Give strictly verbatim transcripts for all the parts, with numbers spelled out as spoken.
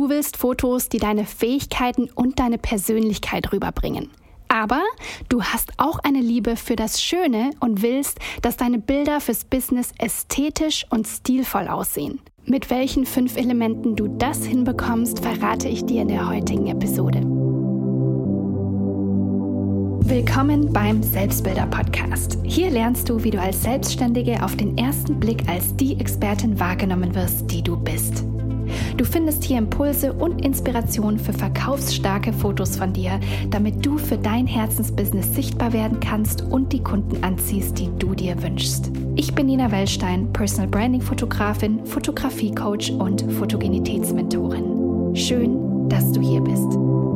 Du willst Fotos, die deine Fähigkeiten und deine Persönlichkeit rüberbringen. Aber du hast auch eine Liebe für das Schöne und willst, dass deine Bilder fürs Business ästhetisch und stilvoll aussehen. Mit welchen fünf Elementen du das hinbekommst, verrate ich dir in der heutigen Episode. Willkommen beim Selbstbilder-Podcast. Hier lernst du, wie du als Selbstständige auf den ersten Blick als die Expertin wahrgenommen wirst, die du bist. Du findest hier Impulse und Inspiration für verkaufsstarke Fotos von dir, damit du für dein Herzensbusiness sichtbar werden kannst und die Kunden anziehst, die du dir wünschst. Ich bin Nina Wellstein, Personal Branding Fotografin, Fotografie-Coach und Fotogenitätsmentorin. Schön, dass du hier bist.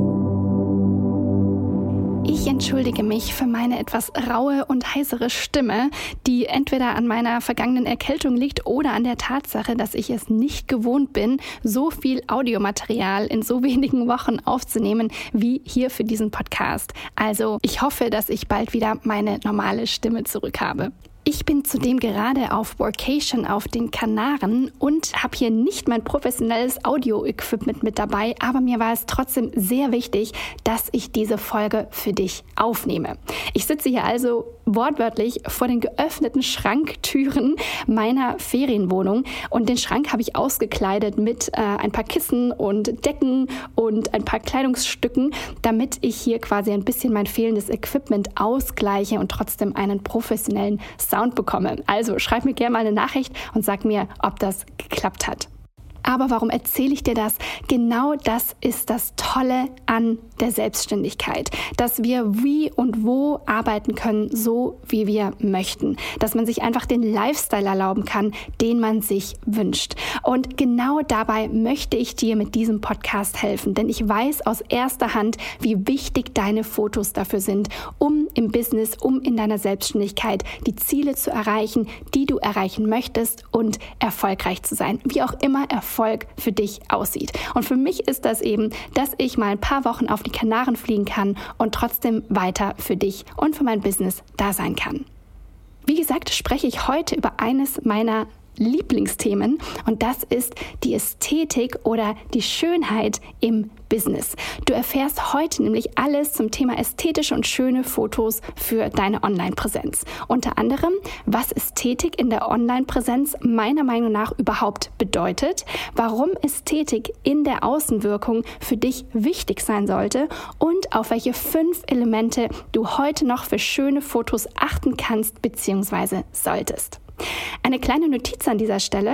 Ich entschuldige mich für meine etwas raue und heisere Stimme, die entweder an meiner vergangenen Erkältung liegt oder an der Tatsache, dass ich es nicht gewohnt bin, so viel Audiomaterial in so wenigen Wochen aufzunehmen wie hier für diesen Podcast. Also ich hoffe, dass ich bald wieder meine normale Stimme zurück habe. Ich bin zudem gerade auf Workation auf den Kanaren und habe hier nicht mein professionelles Audio-Equipment mit dabei, aber mir war es trotzdem sehr wichtig, dass ich diese Folge für dich aufnehme. Ich sitze hier also wortwörtlich vor den geöffneten Schranktüren meiner Ferienwohnung und den Schrank habe ich ausgekleidet mit äh, ein paar Kissen und Decken und ein paar Kleidungsstücken, damit ich hier quasi ein bisschen mein fehlendes Equipment ausgleiche und trotzdem einen professionellen Sound bekomme. Also schreib mir gerne mal eine Nachricht und sag mir, ob das geklappt hat. Aber warum erzähle ich dir das? Genau das ist das Tolle an der Selbstständigkeit, dass wir wie und wo arbeiten können, so wie wir möchten, dass man sich einfach den Lifestyle erlauben kann, den man sich wünscht. Und genau dabei möchte ich dir mit diesem Podcast helfen, denn ich weiß aus erster Hand, wie wichtig deine Fotos dafür sind, um im Business, um in deiner Selbstständigkeit die Ziele zu erreichen, die du erreichen möchtest und erfolgreich zu sein, wie auch immer Erfolg für dich aussieht. Und für mich ist das eben, dass ich mal ein paar Wochen auf die Kanaren fliegen kann und trotzdem weiter für dich und für mein Business da sein kann. Wie gesagt, spreche ich heute über eines meiner Lieblingsthemen und das ist die Ästhetik oder die Schönheit im Business. Du erfährst heute nämlich alles zum Thema ästhetische und schöne Fotos für deine Online-Präsenz. Unter anderem, was Ästhetik in der Online-Präsenz meiner Meinung nach überhaupt bedeutet, warum Ästhetik in der Außenwirkung für dich wichtig sein sollte und auf welche fünf Elemente du heute noch für schöne Fotos achten kannst bzw. solltest. Eine kleine Notiz an dieser Stelle.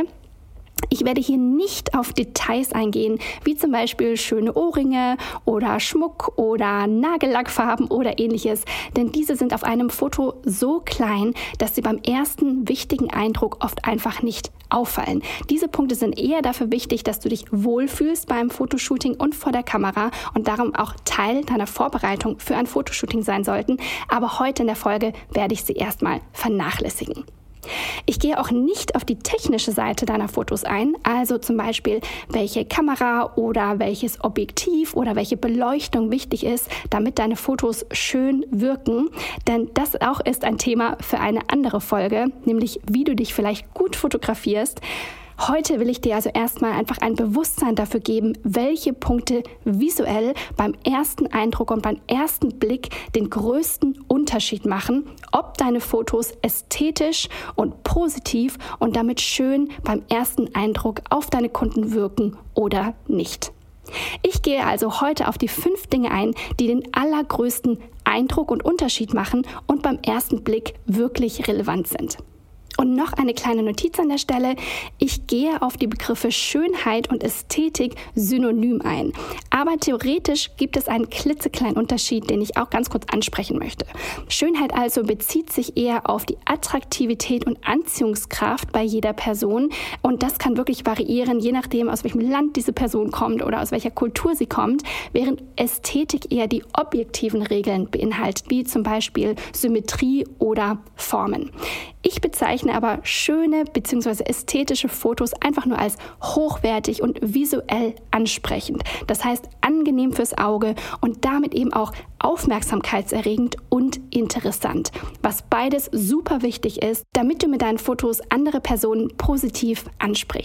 Ich werde hier nicht auf Details eingehen, wie zum Beispiel schöne Ohrringe oder Schmuck oder Nagellackfarben oder ähnliches, denn diese sind auf einem Foto so klein, dass sie beim ersten wichtigen Eindruck oft einfach nicht auffallen. Diese Punkte sind eher dafür wichtig, dass du dich wohlfühlst beim Fotoshooting und vor der Kamera und darum auch Teil deiner Vorbereitung für ein Fotoshooting sein sollten, aber heute in der Folge werde ich sie erstmal vernachlässigen. Ich gehe auch nicht auf die technische Seite deiner Fotos ein, also zum Beispiel, welche Kamera oder welches Objektiv oder welche Beleuchtung wichtig ist, damit deine Fotos schön wirken, denn das auch ist ein Thema für eine andere Folge, nämlich wie du dich vielleicht gut fotografierst. Heute will ich dir also erstmal einfach ein Bewusstsein dafür geben, welche Punkte visuell beim ersten Eindruck und beim ersten Blick den größten Unterschied machen, ob deine Fotos ästhetisch und positiv und damit schön beim ersten Eindruck auf deine Kunden wirken oder nicht. Ich gehe also heute auf die fünf Dinge ein, die den allergrößten Eindruck und Unterschied machen und beim ersten Blick wirklich relevant sind. Und noch eine kleine Notiz an der Stelle. Ich gehe auf die Begriffe Schönheit und Ästhetik synonym ein. Aber theoretisch gibt es einen klitzekleinen Unterschied, den ich auch ganz kurz ansprechen möchte. Schönheit also bezieht sich eher auf die Attraktivität und Anziehungskraft bei jeder Person. Und das kann wirklich variieren, je nachdem, aus welchem Land diese Person kommt oder aus welcher Kultur sie kommt, während Ästhetik eher die objektiven Regeln beinhaltet, wie zum Beispiel Symmetrie oder Formen. Ich bezeichne aber schöne bzw. ästhetische Fotos einfach nur als hochwertig und visuell ansprechend. Das heißt angenehm fürs Auge und damit eben auch aufmerksamkeitserregend und interessant, was beides super wichtig ist, damit du mit deinen Fotos andere Personen positiv ansprichst.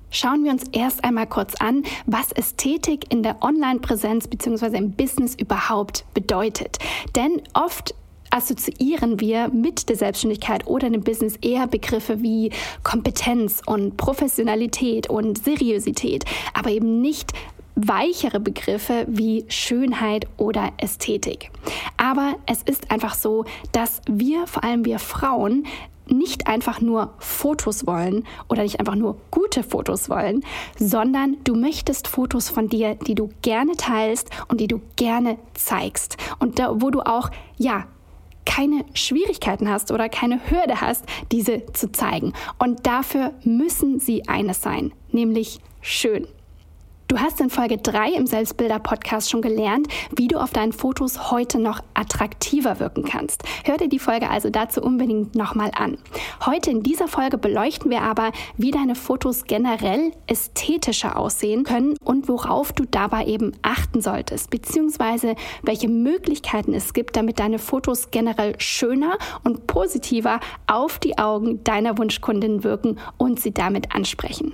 Schauen wir uns erst einmal kurz an, was Ästhetik in der Online-Präsenz bzw. im Business überhaupt bedeutet. Denn oft assoziieren wir mit der Selbstständigkeit oder dem Business eher Begriffe wie Kompetenz und Professionalität und Seriosität, aber eben nicht weichere Begriffe wie Schönheit oder Ästhetik. Aber es ist einfach so, dass wir, vor allem wir Frauen, nicht einfach nur Fotos wollen oder nicht einfach nur gute Fotos wollen, sondern du möchtest Fotos von dir, die du gerne teilst und die du gerne zeigst und da, wo du auch, ja, keine Schwierigkeiten hast oder keine Hürde hast, diese zu zeigen. Und dafür müssen sie eines sein, nämlich schön. Du hast in Folge drei im Selbstbilder-Podcast schon gelernt, wie du auf deinen Fotos heute noch attraktiver wirken kannst. Hör dir die Folge also dazu unbedingt nochmal an. Heute in dieser Folge beleuchten wir aber, wie deine Fotos generell ästhetischer aussehen können und worauf du dabei eben achten solltest, beziehungsweise welche Möglichkeiten es gibt, damit deine Fotos generell schöner und positiver auf die Augen deiner Wunschkundin wirken und sie damit ansprechen.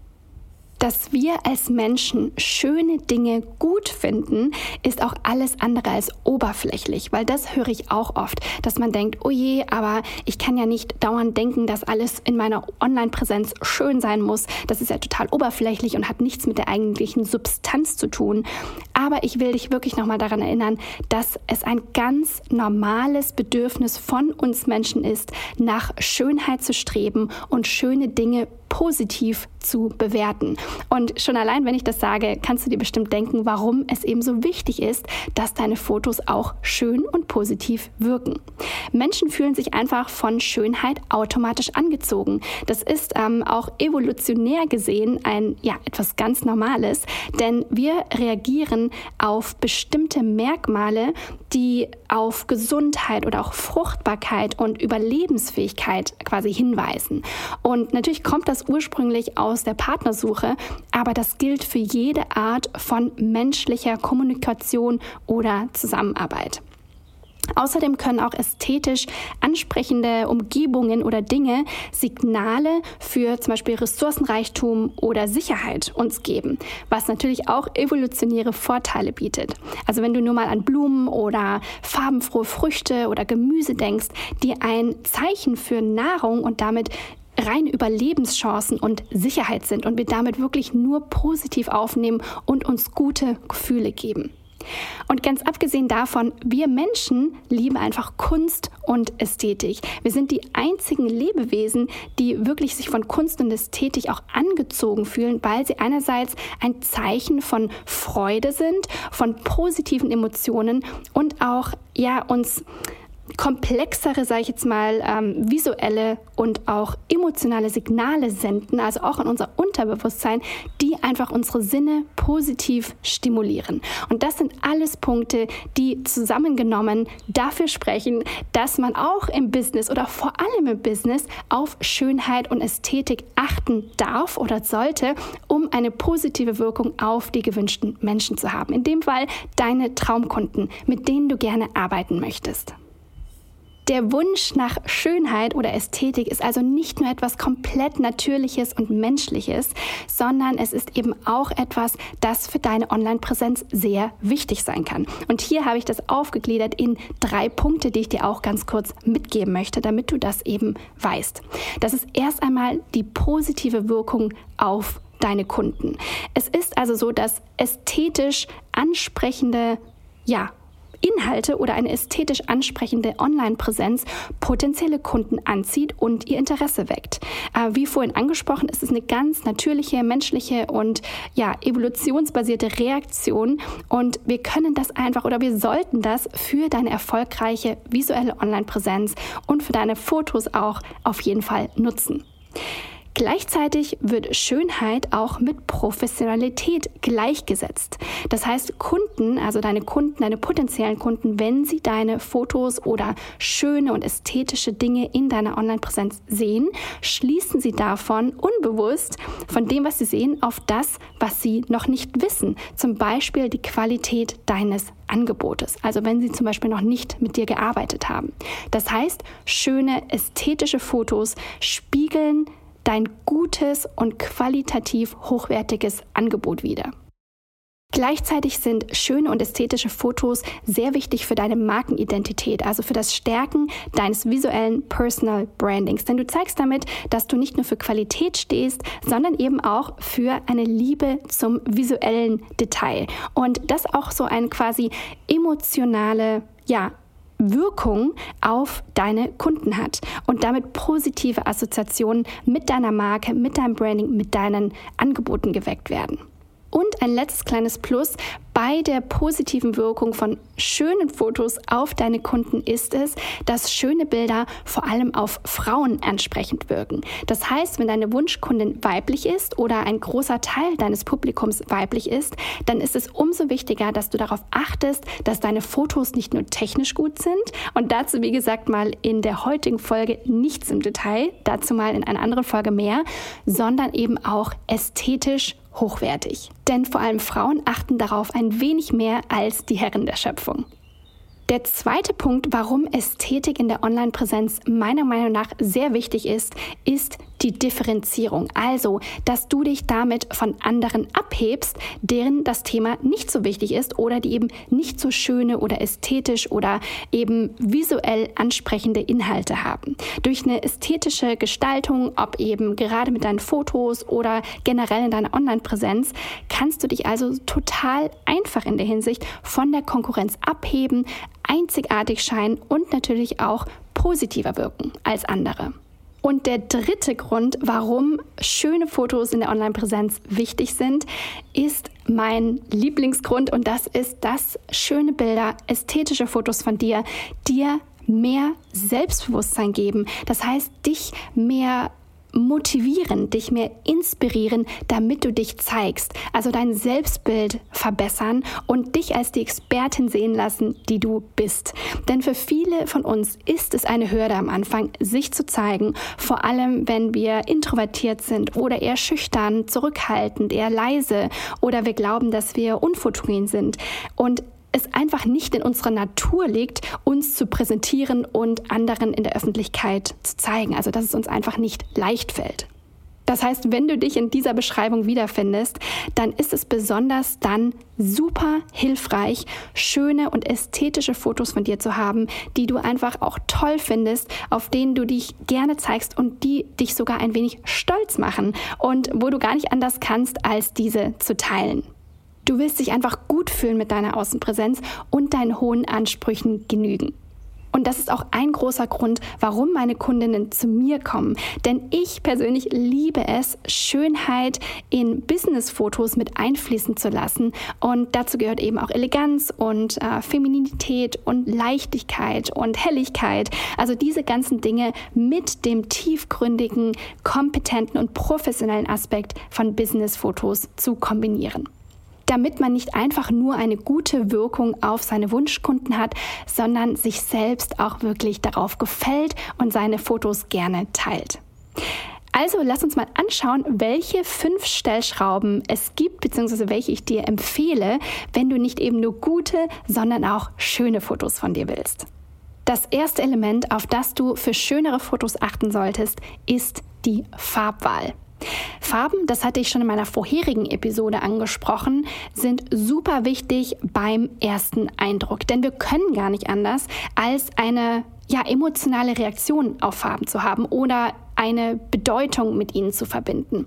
Dass wir als Menschen schöne Dinge gut finden, ist auch alles andere als oberflächlich, weil das höre ich auch oft, dass man denkt, oh je, aber ich kann ja nicht dauernd denken, dass alles in meiner Online-Präsenz schön sein muss. Das ist ja total oberflächlich und hat nichts mit der eigentlichen Substanz zu tun. Aber ich will dich wirklich nochmal daran erinnern, dass es ein ganz normales Bedürfnis von uns Menschen ist, nach Schönheit zu streben und schöne Dinge positiv zu bewerten. Und schon allein, wenn ich das sage, kannst du dir bestimmt denken, warum es eben so wichtig ist, dass deine Fotos auch schön und positiv wirken. Menschen fühlen sich einfach von Schönheit automatisch angezogen. Das ist ähm, auch evolutionär gesehen ein, ja, etwas ganz Normales, denn wir reagieren auf bestimmte Merkmale, die auf Gesundheit oder auch Fruchtbarkeit und Überlebensfähigkeit quasi hinweisen. Und natürlich kommt das ursprünglich aus der Partnersuche, aber das gilt für jede Art von menschlicher Kommunikation oder Zusammenarbeit. Außerdem können auch ästhetisch ansprechende Umgebungen oder Dinge Signale für zum Beispiel Ressourcenreichtum oder Sicherheit uns geben, was natürlich auch evolutionäre Vorteile bietet. Also wenn du nur mal an Blumen oder farbenfrohe Früchte oder Gemüse denkst, die ein Zeichen für Nahrung und damit rein Überlebenschancen und Sicherheit sind und wir damit wirklich nur positiv aufnehmen und uns gute Gefühle geben. Und ganz abgesehen davon, wir Menschen lieben einfach Kunst und Ästhetik. Wir sind die einzigen Lebewesen, die wirklich sich von Kunst und Ästhetik auch angezogen fühlen, weil sie einerseits ein Zeichen von Freude sind, von positiven Emotionen und auch ja uns komplexere, sage ich jetzt mal, ähm, visuelle und auch emotionale Signale senden, also auch in unser Unterbewusstsein, die einfach unsere Sinne positiv stimulieren. Und das sind alles Punkte, die zusammengenommen dafür sprechen, dass man auch im Business oder vor allem im Business auf Schönheit und Ästhetik achten darf oder sollte, um eine positive Wirkung auf die gewünschten Menschen zu haben. In dem Fall deine Traumkunden, mit denen du gerne arbeiten möchtest. Der Wunsch nach Schönheit oder Ästhetik ist also nicht nur etwas komplett Natürliches und Menschliches, sondern es ist eben auch etwas, das für deine Online-Präsenz sehr wichtig sein kann. Und hier habe ich das aufgegliedert in drei Punkte, die ich dir auch ganz kurz mitgeben möchte, damit du das eben weißt. Das ist erst einmal die positive Wirkung auf deine Kunden. Es ist also so, dass ästhetisch ansprechende, ja, Inhalte oder eine ästhetisch ansprechende Online-Präsenz potenzielle Kunden anzieht und ihr Interesse weckt. Äh, wie vorhin angesprochen, ist es eine ganz natürliche, menschliche und ja, evolutionsbasierte Reaktion und wir können das einfach oder wir sollten das für deine erfolgreiche visuelle Online-Präsenz und für deine Fotos auch auf jeden Fall nutzen. Gleichzeitig wird Schönheit auch mit Professionalität gleichgesetzt. Das heißt, Kunden, also deine Kunden, deine potenziellen Kunden, wenn sie deine Fotos oder schöne und ästhetische Dinge in deiner Online-Präsenz sehen, schließen sie davon unbewusst von dem, was sie sehen, auf das, was sie noch nicht wissen. Zum Beispiel die Qualität deines Angebotes. Also wenn sie zum Beispiel noch nicht mit dir gearbeitet haben. Das heißt, schöne ästhetische Fotos spiegeln dein gutes und qualitativ hochwertiges Angebot wider. Gleichzeitig sind schöne und ästhetische Fotos sehr wichtig für deine Markenidentität, also für das Stärken deines visuellen Personal Brandings. Denn du zeigst damit, dass du nicht nur für Qualität stehst, sondern eben auch für eine Liebe zum visuellen Detail. Und das auch so eine quasi emotionale, ja, Wirkung auf deine Kunden hat und damit positive Assoziationen mit deiner Marke, mit deinem Branding, mit deinen Angeboten geweckt werden. Und ein letztes kleines Plus bei der positiven Wirkung von schönen Fotos auf deine Kunden ist es, dass schöne Bilder vor allem auf Frauen ansprechend wirken. Das heißt, wenn deine Wunschkundin weiblich ist oder ein großer Teil deines Publikums weiblich ist, dann ist es umso wichtiger, dass du darauf achtest, dass deine Fotos nicht nur technisch gut sind und dazu, wie gesagt, mal in der heutigen Folge nichts im Detail, dazu mal in einer anderen Folge mehr, sondern eben auch ästhetisch hochwertig. Denn vor allem Frauen achten darauf ein wenig mehr als die Herren der Schöpfung. Der zweite Punkt, warum Ästhetik in der Online-Präsenz meiner Meinung nach sehr wichtig ist, ist die Differenzierung. Also, dass du dich damit von anderen abhebst, deren das Thema nicht so wichtig ist oder die eben nicht so schöne oder ästhetisch oder eben visuell ansprechende Inhalte haben. Durch eine ästhetische Gestaltung, ob eben gerade mit deinen Fotos oder generell in deiner Online-Präsenz, kannst du dich also total einfach in der Hinsicht von der Konkurrenz abheben, einzigartig scheinen und natürlich auch positiver wirken als andere. Und der dritte Grund, warum schöne Fotos in der Online-Präsenz wichtig sind, ist mein Lieblingsgrund und das ist, dass schöne Bilder, ästhetische Fotos von dir, dir mehr Selbstbewusstsein geben. Das heißt, dich mehr motivieren, dich mehr inspirieren, damit du dich zeigst. Also dein Selbstbild verbessern und dich als die Expertin sehen lassen, die du bist. Denn für viele von uns ist es eine Hürde am Anfang, sich zu zeigen, vor allem wenn wir introvertiert sind oder eher schüchtern, zurückhaltend, eher leise oder wir glauben, dass wir unfotogen sind. Und es einfach nicht in unserer Natur liegt, uns zu präsentieren und anderen in der Öffentlichkeit zu zeigen. Also dass es uns einfach nicht leicht fällt. Das heißt, wenn du dich in dieser Beschreibung wiederfindest, dann ist es besonders dann super hilfreich, schöne und ästhetische Fotos von dir zu haben, die du einfach auch toll findest, auf denen du dich gerne zeigst und die dich sogar ein wenig stolz machen und wo du gar nicht anders kannst, als diese zu teilen. Du willst dich einfach gut fühlen mit deiner Außenpräsenz und deinen hohen Ansprüchen genügen. Und das ist auch ein großer Grund, warum meine Kundinnen zu mir kommen. Denn ich persönlich liebe es, Schönheit in Business-Fotos mit einfließen zu lassen. Und dazu gehört eben auch Eleganz und äh, Femininität und Leichtigkeit und Helligkeit. Also diese ganzen Dinge mit dem tiefgründigen, kompetenten und professionellen Aspekt von Business-Fotos zu kombinieren. Damit man nicht einfach nur eine gute Wirkung auf seine Wunschkunden hat, sondern sich selbst auch wirklich darauf gefällt und seine Fotos gerne teilt. Also lass uns mal anschauen, welche fünf Stellschrauben es gibt, beziehungsweise welche ich dir empfehle, wenn du nicht eben nur gute, sondern auch schöne Fotos von dir willst. Das erste Element, auf das du für schönere Fotos achten solltest, ist die Farbwahl. Farben, das hatte ich schon in meiner vorherigen Episode angesprochen, sind super wichtig beim ersten Eindruck. Denn wir können gar nicht anders, als eine ja, emotionale Reaktion auf Farben zu haben oder eine Bedeutung mit ihnen zu verbinden.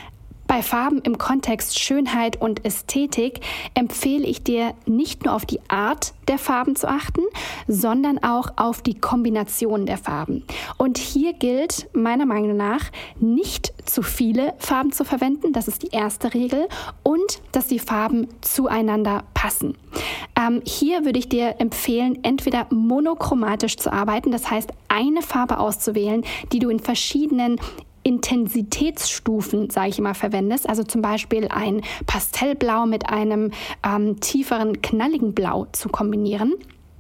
Bei Farben im Kontext Schönheit und Ästhetik empfehle ich dir, nicht nur auf die Art der Farben zu achten, sondern auch auf die Kombination der Farben. Und hier gilt meiner Meinung nach, nicht zu viele Farben zu verwenden, das ist die erste Regel, und dass die Farben zueinander passen. Ähm, hier würde ich dir empfehlen, entweder monochromatisch zu arbeiten, das heißt eine Farbe auszuwählen, die du in verschiedenen Intensitätsstufen, sage ich immer, verwendest. Also zum Beispiel ein Pastellblau mit einem ähm, tieferen, knalligen Blau zu kombinieren.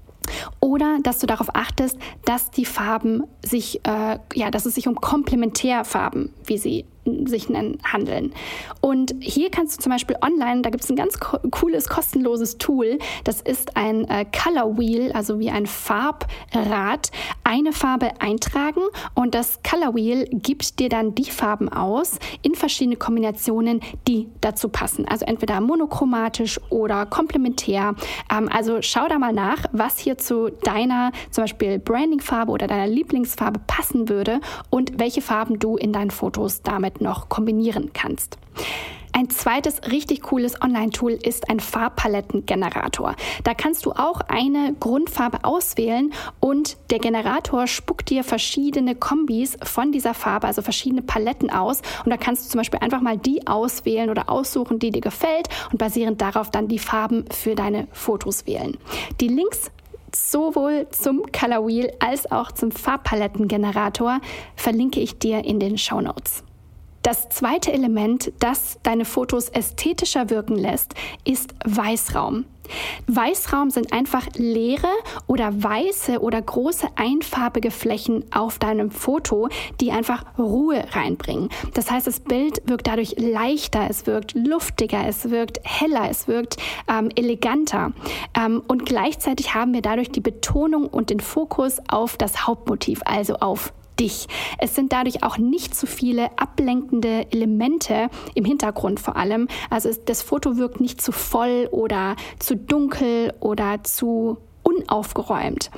Oder dass du darauf achtest, dass die Farben sich, äh, ja, dass es sich um Komplementärfarben, wie sie sich handeln. Und hier kannst du zum Beispiel online, da gibt es ein ganz co- cooles, kostenloses Tool, das ist ein äh, Color Wheel, also wie ein Farbrad, eine Farbe eintragen und das Color Wheel gibt dir dann die Farben aus in verschiedene Kombinationen, die dazu passen. Also entweder monochromatisch oder komplementär. Ähm, also schau da mal nach, was hier zu deiner zum Beispiel Branding-Farbe oder deiner Lieblingsfarbe passen würde und welche Farben du in deinen Fotos damit noch kombinieren kannst. Ein zweites richtig cooles Online-Tool ist ein Farbpalettengenerator. Da kannst du auch eine Grundfarbe auswählen und der Generator spuckt dir verschiedene Kombis von dieser Farbe, also verschiedene Paletten aus. Und da kannst du zum Beispiel einfach mal die auswählen oder aussuchen, die dir gefällt und basierend darauf dann die Farben für deine Fotos wählen. Die Links sowohl zum Color Wheel als auch zum Farbpalettengenerator verlinke ich dir in den Shownotes. Das zweite Element, das deine Fotos ästhetischer wirken lässt, ist Weißraum. Weißraum sind einfach leere oder weiße oder große einfarbige Flächen auf deinem Foto, die einfach Ruhe reinbringen. Das heißt, das Bild wirkt dadurch leichter, es wirkt luftiger, es wirkt heller, es wirkt ähm, eleganter. Ähm, und gleichzeitig haben wir dadurch die Betonung und den Fokus auf das Hauptmotiv, also auf dich. Es sind dadurch auch nicht zu viele ablenkende Elemente im Hintergrund vor allem. Also es, das Foto wirkt nicht zu voll oder zu dunkel oder zu unaufgeräumt.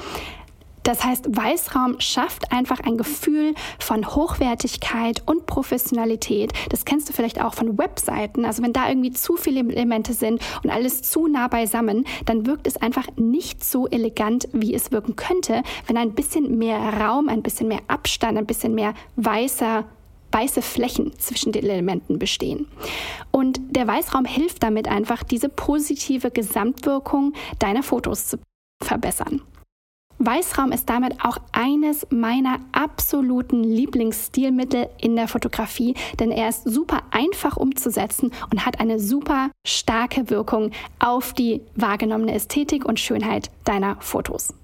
Das heißt, Weißraum schafft einfach ein Gefühl von Hochwertigkeit und Professionalität. Das kennst du vielleicht auch von Webseiten. Also wenn da irgendwie zu viele Elemente sind und alles zu nah beisammen, dann wirkt es einfach nicht so elegant, wie es wirken könnte, wenn ein bisschen mehr Raum, ein bisschen mehr Abstand, ein bisschen mehr weißer weiße Flächen zwischen den Elementen bestehen. Und der Weißraum hilft damit einfach, diese positive Gesamtwirkung deiner Fotos zu verbessern. Weißraum ist damit auch eines meiner absoluten Lieblingsstilmittel in der Fotografie, denn er ist super einfach umzusetzen und hat eine super starke Wirkung auf die wahrgenommene Ästhetik und Schönheit deiner Fotos.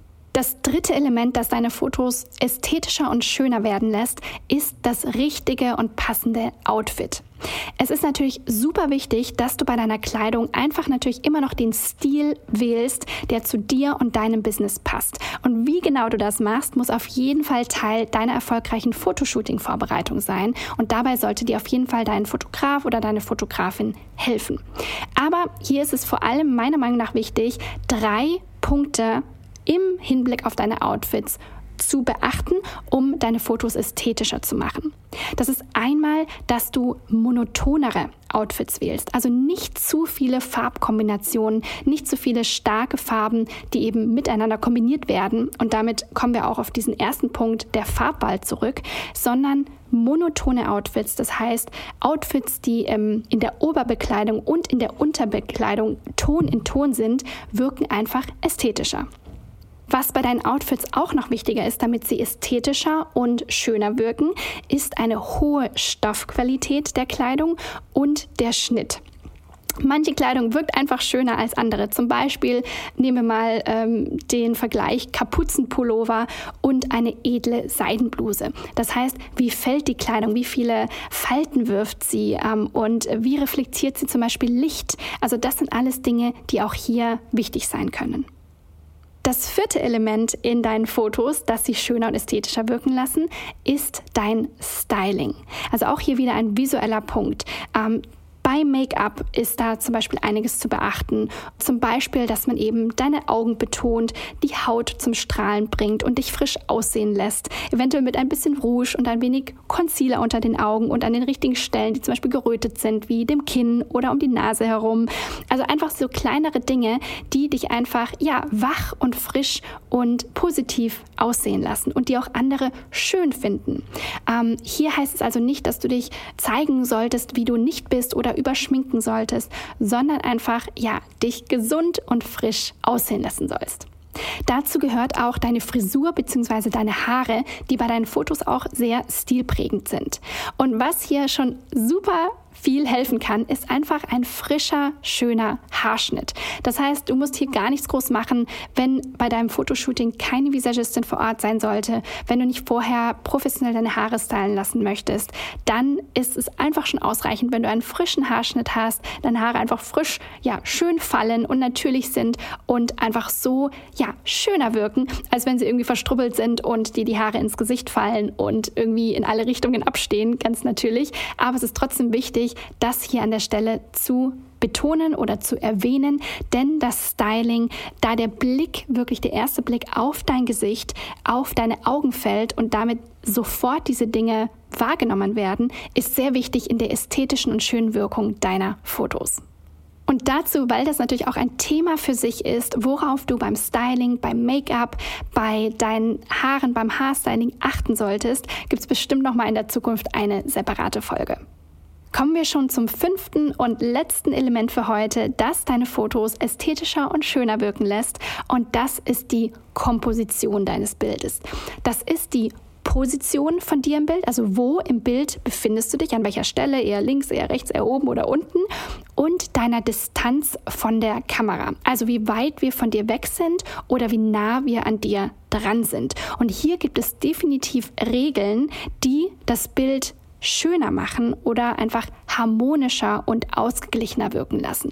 Das dritte Element, das deine Fotos ästhetischer und schöner werden lässt, ist das richtige und passende Outfit. Es ist natürlich super wichtig, dass du bei deiner Kleidung einfach natürlich immer noch den Stil wählst, der zu dir und deinem Business passt. Und wie genau du das machst, muss auf jeden Fall Teil deiner erfolgreichen Fotoshooting-Vorbereitung sein. Und dabei sollte dir auf jeden Fall dein Fotograf oder deine Fotografin helfen. Aber hier ist es vor allem meiner Meinung nach wichtig, drei Punkte im Hinblick auf deine Outfits zu beachten, um deine Fotos ästhetischer zu machen. Das ist einmal, dass du monotonere Outfits wählst, also nicht zu viele Farbkombinationen, nicht zu viele starke Farben, die eben miteinander kombiniert werden. Und damit kommen wir auch auf diesen ersten Punkt der Farbwahl zurück, sondern monotone Outfits, das heißt Outfits, die ähm, in der Oberbekleidung und in der Unterbekleidung Ton in Ton sind, wirken einfach ästhetischer. Was bei deinen Outfits auch noch wichtiger ist, damit sie ästhetischer und schöner wirken, ist eine hohe Stoffqualität der Kleidung und der Schnitt. Manche Kleidung wirkt einfach schöner als andere. Zum Beispiel nehmen wir mal ähm, den Vergleich Kapuzenpullover und eine edle Seidenbluse. Das heißt, wie fällt die Kleidung, wie viele Falten wirft sie ähm, und wie reflektiert sie zum Beispiel Licht. Also das sind alles Dinge, die auch hier wichtig sein können. Das vierte Element in deinen Fotos, das sie schöner und ästhetischer wirken lassen, ist dein Styling. Also auch hier wieder ein visueller Punkt. Ähm, Bei Make-up ist da zum Beispiel einiges zu beachten. Zum Beispiel, dass man eben deine Augen betont, die Haut zum Strahlen bringt und dich frisch aussehen lässt. Eventuell mit ein bisschen Rouge und ein wenig Concealer unter den Augen und an den richtigen Stellen, die zum Beispiel gerötet sind, wie dem Kinn oder um die Nase herum. Also einfach so kleinere Dinge, die dich einfach ja wach und frisch und positiv aussehen lassen und die auch andere schön finden. Ähm, hier heißt es also nicht, dass du dich zeigen solltest, wie du nicht bist oder überschminken solltest, sondern einfach, ja, dich gesund und frisch aussehen lassen sollst. Dazu gehört auch deine Frisur bzw. deine Haare, die bei deinen Fotos auch sehr stilprägend sind. Und was hier schon super viel helfen kann, ist einfach ein frischer, schöner Haarschnitt. Das heißt, du musst hier gar nichts groß machen, wenn bei deinem Fotoshooting keine Visagistin vor Ort sein sollte, wenn du nicht vorher professionell deine Haare stylen lassen möchtest, dann ist es einfach schon ausreichend, wenn du einen frischen Haarschnitt hast, deine Haare einfach frisch, ja, schön fallen und natürlich sind und einfach so, ja, schöner wirken, als wenn sie irgendwie verstrubbelt sind und dir die Haare ins Gesicht fallen und irgendwie in alle Richtungen abstehen, ganz natürlich. Aber es ist trotzdem wichtig, das hier an der Stelle zu betonen oder zu erwähnen, denn das Styling, da der Blick, wirklich der erste Blick auf dein Gesicht, auf deine Augen fällt und damit sofort diese Dinge wahrgenommen werden, ist sehr wichtig in der ästhetischen und schönen Wirkung deiner Fotos. Und dazu, weil das natürlich auch ein Thema für sich ist, worauf du beim Styling, beim Make-up, bei deinen Haaren, beim Haarstyling achten solltest, gibt es bestimmt noch mal in der Zukunft eine separate Folge. Kommen wir schon zum fünften und letzten Element für heute, das deine Fotos ästhetischer und schöner wirken lässt. Und das ist die Komposition deines Bildes. Das ist die Position von dir im Bild, also wo im Bild befindest du dich, an welcher Stelle, eher links, eher rechts, eher oben oder unten, und deiner Distanz von der Kamera, also wie weit wir von dir weg sind oder wie nah wir an dir dran sind. Und hier gibt es definitiv Regeln, die das Bild schöner machen oder einfach harmonischer und ausgeglichener wirken lassen.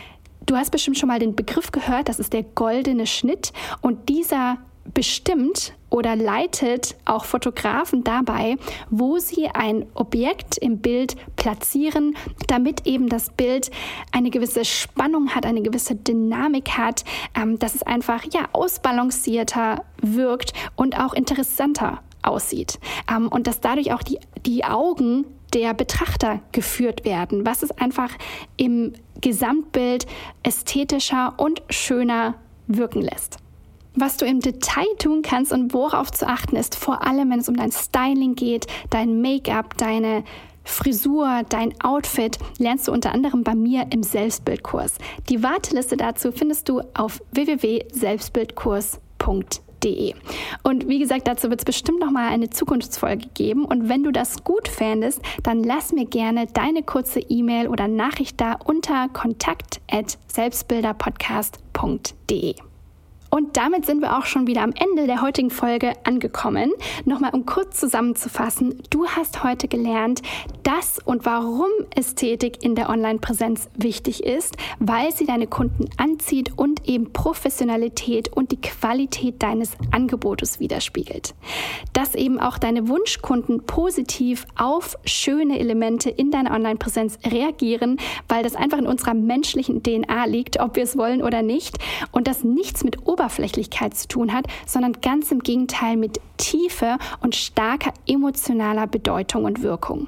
Du hast bestimmt schon mal den Begriff gehört, das ist der goldene Schnitt, und dieser bestimmt oder leitet auch Fotografen dabei, wo sie ein Objekt im Bild platzieren, damit eben das Bild eine gewisse Spannung hat, eine gewisse Dynamik hat, ähm, dass es einfach ja ausbalancierter wirkt und auch interessanter aussieht. Ähm, und dass dadurch auch die, die Augen der Betrachter geführt werden, was es einfach im Gesamtbild ästhetischer und schöner wirken lässt. Was du im Detail tun kannst und worauf zu achten ist, vor allem wenn es um dein Styling geht, dein Make-up, deine Frisur, dein Outfit, lernst du unter anderem bei mir im Selbstbildkurs. Die Warteliste dazu findest du auf w w w punkt selbstbildkurs punkt de. Und wie gesagt, dazu wird es bestimmt noch mal eine Zukunftsfolge geben. Und wenn du das gut fändest, dann lass mir gerne deine kurze E-Mail oder Nachricht da unter kontakt at selbstbilderpodcast punkt de. Und damit sind wir auch schon wieder am Ende der heutigen Folge angekommen. Nochmal, um kurz zusammenzufassen, du hast heute gelernt, dass und warum Ästhetik in der Online-Präsenz wichtig ist, weil sie deine Kunden anzieht und eben Professionalität und die Qualität deines Angebotes widerspiegelt. Dass eben auch deine Wunschkunden positiv auf schöne Elemente in deiner Online-Präsenz reagieren, weil das einfach in unserer menschlichen D N A liegt, ob wir es wollen oder nicht, und das nichts mit Oberflächlichkeit zu tun hat, sondern ganz im Gegenteil mit Tiefe und starker emotionaler Bedeutung und Wirkung.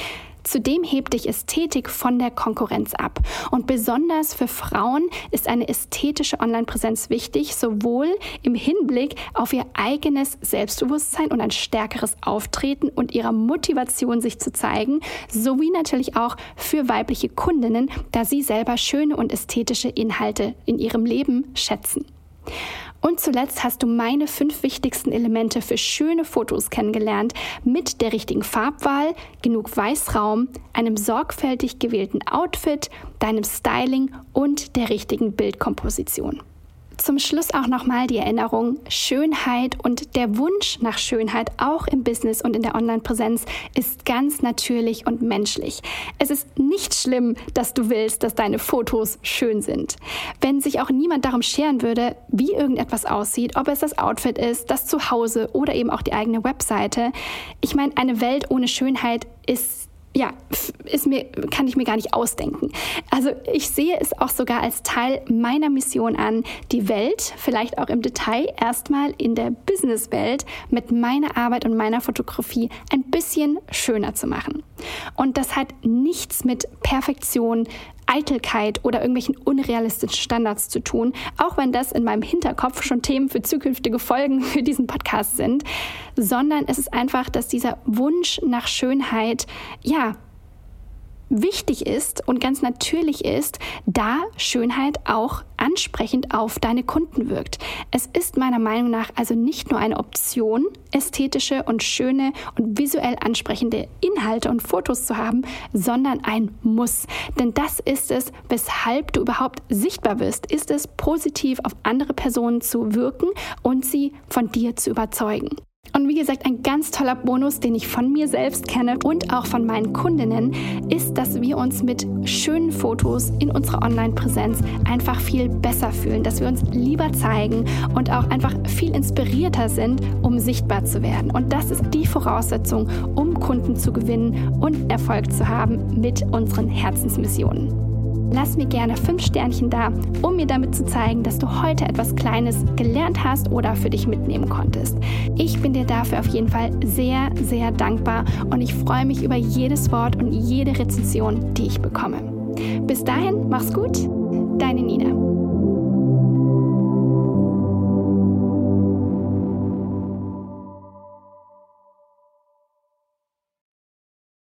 Zudem hebt dich Ästhetik von der Konkurrenz ab. Und besonders für Frauen ist eine ästhetische Online-Präsenz wichtig, sowohl im Hinblick auf ihr eigenes Selbstbewusstsein und ein stärkeres Auftreten und ihrer Motivation, sich zu zeigen, sowie natürlich auch für weibliche Kundinnen, da sie selber schöne und ästhetische Inhalte in ihrem Leben schätzen. Und zuletzt hast du meine fünf wichtigsten Elemente für schöne Fotos kennengelernt, mit der richtigen Farbwahl, genug Weißraum, einem sorgfältig gewählten Outfit, deinem Styling und der richtigen Bildkomposition. Zum Schluss auch nochmal die Erinnerung, Schönheit und der Wunsch nach Schönheit auch im Business und in der Online-Präsenz ist ganz natürlich und menschlich. Es ist nicht schlimm, dass du willst, dass deine Fotos schön sind. Wenn sich auch niemand darum scheren würde, wie irgendetwas aussieht, ob es das Outfit ist, das Zuhause oder eben auch die eigene Webseite. Ich meine, eine Welt ohne Schönheit ist Ja, ist mir, kann ich mir gar nicht ausdenken. Also ich sehe es auch sogar als Teil meiner Mission an, die Welt, vielleicht auch im Detail, erstmal in der Businesswelt mit meiner Arbeit und meiner Fotografie ein bisschen schöner zu machen. Und das hat nichts mit Perfektion, Eitelkeit oder irgendwelchen unrealistischen Standards zu tun, auch wenn das in meinem Hinterkopf schon Themen für zukünftige Folgen für diesen Podcast sind, sondern es ist einfach, dass dieser Wunsch nach Schönheit, ja, wichtig ist und ganz natürlich ist, da Schönheit auch ansprechend auf deine Kunden wirkt. Es ist meiner Meinung nach also nicht nur eine Option, ästhetische und schöne und visuell ansprechende Inhalte und Fotos zu haben, sondern ein Muss. Denn das ist es, weshalb du überhaupt sichtbar wirst, ist es, positiv auf andere Personen zu wirken und sie von dir zu überzeugen. Und wie gesagt, ein ganz toller Bonus, den ich von mir selbst kenne und auch von meinen Kundinnen, ist, dass wir uns mit schönen Fotos in unserer Online-Präsenz einfach viel besser fühlen, dass wir uns lieber zeigen und auch einfach viel inspirierter sind, um sichtbar zu werden. Und das ist die Voraussetzung, um Kunden zu gewinnen und Erfolg zu haben mit unseren Herzensmissionen. Lass mir gerne fünf Sternchen da, um mir damit zu zeigen, dass du heute etwas Kleines gelernt hast oder für dich mitnehmen konntest. Ich bin dir dafür auf jeden Fall sehr, sehr dankbar und ich freue mich über jedes Wort und jede Rezension, die ich bekomme. Bis dahin, mach's gut, deine Nina.